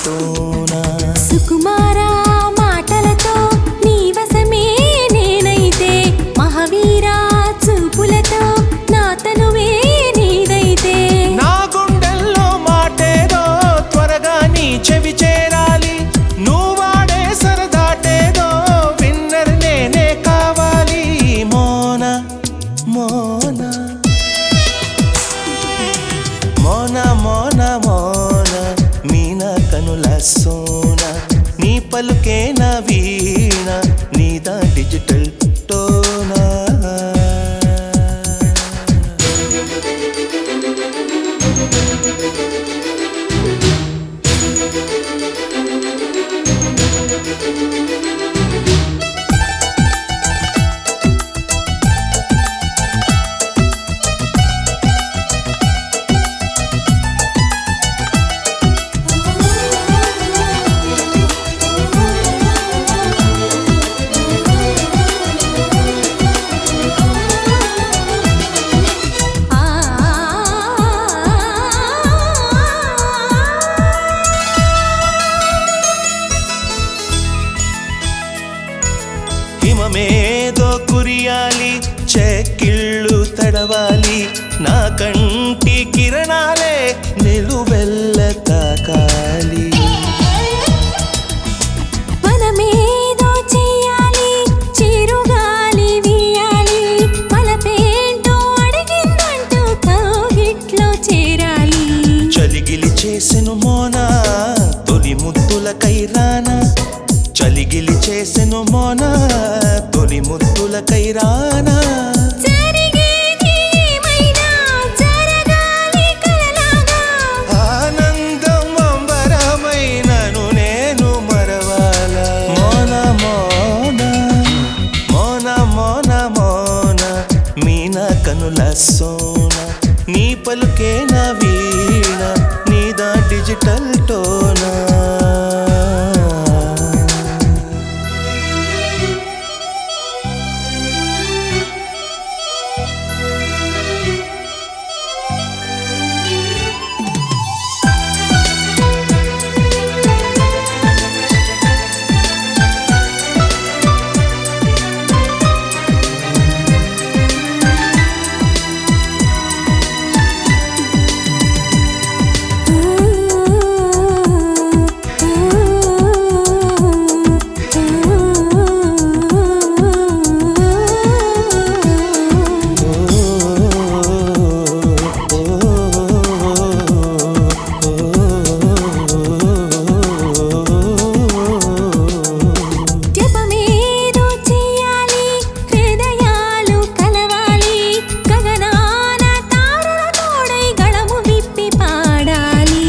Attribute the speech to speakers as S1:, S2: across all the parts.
S1: tuna
S2: సుకుమారా మాటలతో నీ వశమే నేనైతే మహావీరా చూపులతో నా తనువే నీదైతే
S1: నా గుండెల్లో మాటేదో త్వరగా నీ చెవి చేరాలి నువ్వాడే సరదాటేదో విన్నర్ నేనే కావాలి మోనా మోనా మోనా మోనా మోనా మీనా కనుల సోనా నీ పలుకే నా వీణ నీదా డిజిటల్ టోనా హిమమేదో కురియాలి చెక్కిళ్ళు తడవాలి నా కంటి కిరణాలే నిలువెల్ల తాకాలి
S2: మనమేదో చెయ్యాలి చిరుగాలి వీయాలి మనపేంటో అడిగిందంటూ కౌగిట్లో చేరాలి
S1: చలిగిలి చేసెను మోనా తొలి ముద్దుల కైరానా చలిగిలి చేసెను మోనా తొలి ముద్దుల కైరానా
S2: జరిగేది ఏమైనా జరగాలి కలలాగా
S1: ఆనందం అంబరమైనను నేను మరవాలా మోనా మోనా మోనా మోనా మోనా మీనా కనుల సోనా నీ పలుకే నా వీణ నీదా డిజిటల్ టోనా
S2: జపమేదో చెయ్యాలి హృదయాలు కలవాలి గగనాన తారల తోడై గళము విప్పి పాడాలి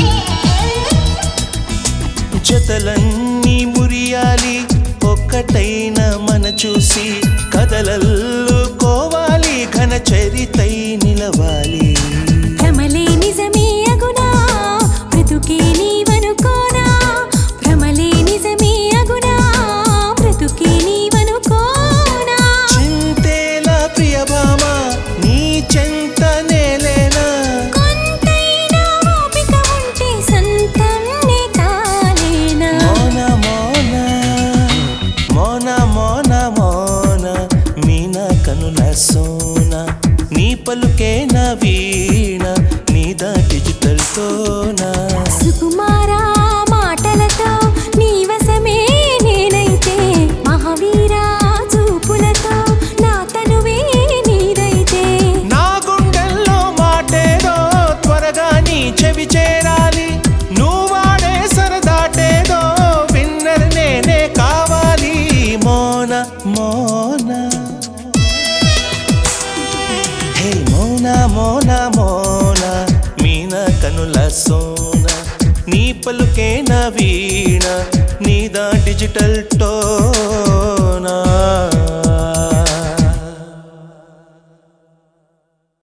S1: జతలన్నీ మురియాలి ఒక్కటైన మన చూసి కదలల్లుకోవాలి ఘన చరితై నిలవాలి
S2: భ్రమలే నిజమే అగునా బ్రతుకే నీవనుకోనా భ్రమలే నిజమే అగునా బ్రతుకే నీవనుకోనా
S1: చింతేలా ప్రియభామ నీ చెంత నేలేనా
S2: కొంతైనా ఓపిక ఉంటే సంతంనే కాలేనా
S1: మోనా మోనా మోనా మోనా మోనా మీనా కనుల సోనా నీ పలుకే నా వీణ నీదా డిజిటల్ టోనా
S2: సుకుమారా మాటలతో నీ వశమే నేనైతే మహావీరా చూపులతో నా తనువే నీదైతే
S1: నా గుండెల్లో మాటేదో త్వరగా నీ చెవి చేరాలి నువ్వాడే సరదాటేదో విన్నర్ నేనే కావాలి మోనా మోనా హే మోనా మోనా మోనా మీనా కనుల సోనా నీ పలుకే నా వీణ నీదా డిజిటల్ టోనా